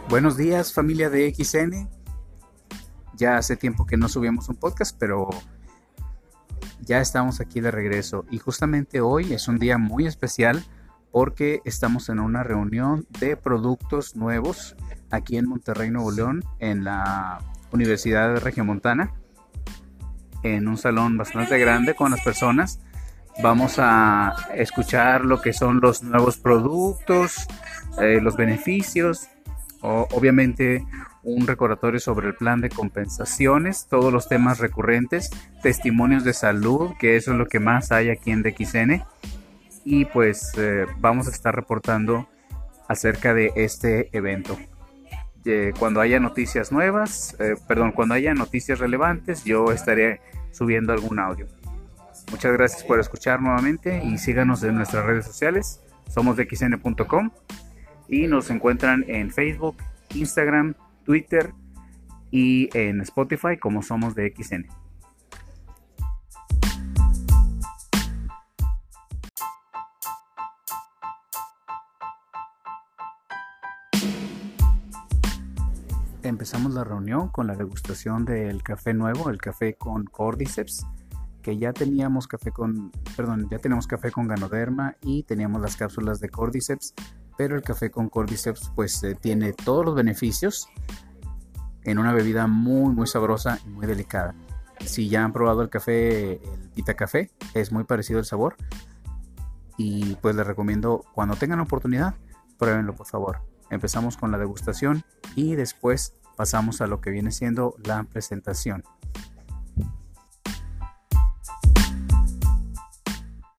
Buenos días, familia de XN. Ya hace tiempo que no subíamos un podcast, pero ya estamos aquí de regreso. Y justamente hoy es un día muy especial porque estamos en una reunión de productos nuevos aquí en Monterrey, Nuevo León, en la Universidad de Regiomontana, en un salón bastante grande con las personas. Vamos a escuchar lo que son los nuevos productos, los beneficios, obviamente un recordatorio sobre el plan de compensaciones, todos los temas recurrentes, testimonios de salud, que eso es lo que más hay aquí en DXN. Y pues vamos a estar reportando acerca de este evento. Cuando haya noticias nuevas, cuando haya noticias relevantes, yo estaré subiendo algún audio. Muchas gracias por escuchar nuevamente y síganos en nuestras redes sociales. Somos de xn.com y nos encuentran en Facebook, Instagram, Twitter y en Spotify como Somos de XN. Empezamos la reunión con la degustación del café nuevo, el café con Cordyceps, que ya tenemos café con Ganoderma y teníamos las cápsulas de Cordyceps, pero el café con Cordyceps pues tiene todos los beneficios en una bebida muy muy sabrosa y muy delicada. Si ya han probado el café, el Pita Café, es muy parecido el sabor y pues les recomiendo cuando tengan oportunidad, pruébenlo por favor. Empezamos con la degustación y después pasamos a lo que viene siendo la presentación.